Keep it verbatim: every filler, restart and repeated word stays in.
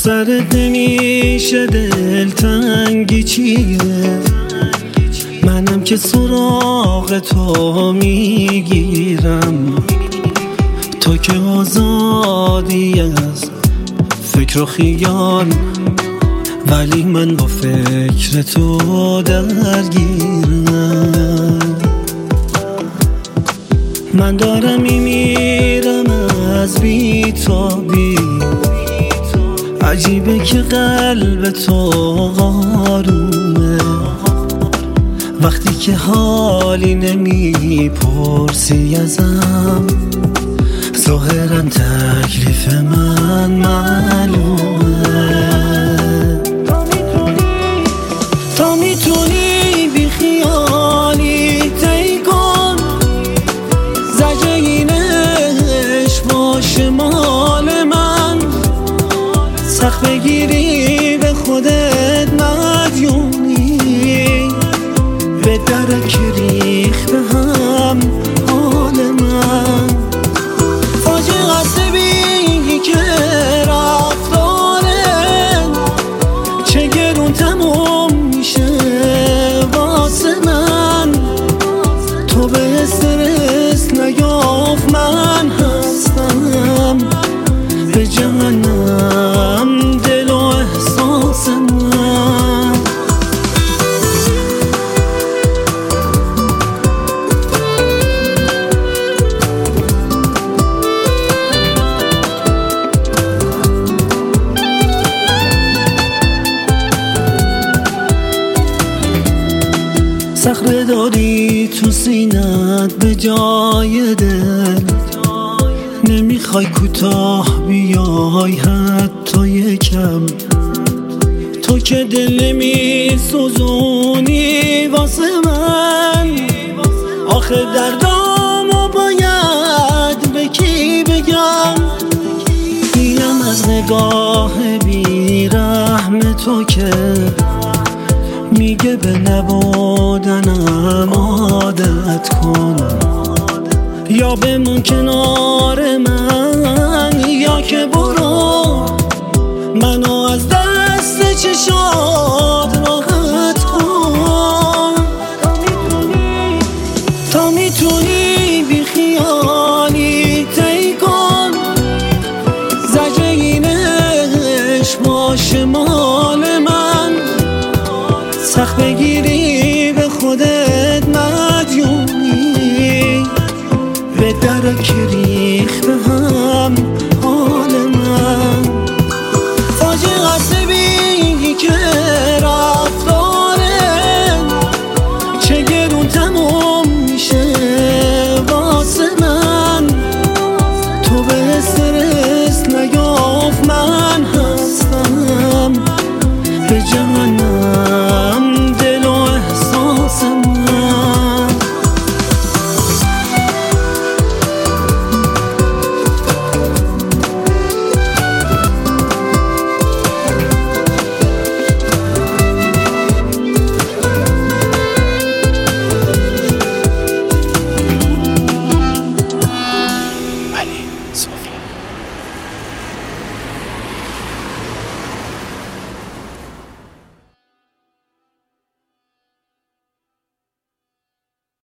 سرت نمیشه دلتنگی چیه؟ منم که سراغ تو میگیرم، تو که آزادی از فکر و خیال، ولی من با فکر تو درگیرم. من دارم میمیرم از بی‌تابی، عجیبه که قلب تو آرومه، وقتی که حالی نمیپرسی ازم، ظاهرا تکلیف من معلومه. تا میتونی بی خیالی طی کن، زجر اینش باشه مال من، سخت بگیری به خودت مدیونی، به درک ریخ به هم حال من. فاجعه است بی که رفتاره چه گرون تموم میشه واسه من، تو به استرس نیاف من هستم به جهنم دل و احساس من. صخره داری تو سینت به جای دل، نمیخوای کوتاه بیای حتی یکم، تو که دل نمیسوزونی واسه من. آخه دردامو باید به کی بگم؟ اینم از نگاه بیرحم تو که میگه به نبودنم عادت کن، یا بمون کنار من یا که برو منو از دست چشات راحت کن. تا میتونی بی خیالی طی کن، زجر اینش باشه مال من، سخت بگیری به خودت مدیونی، به درک ریخ به هم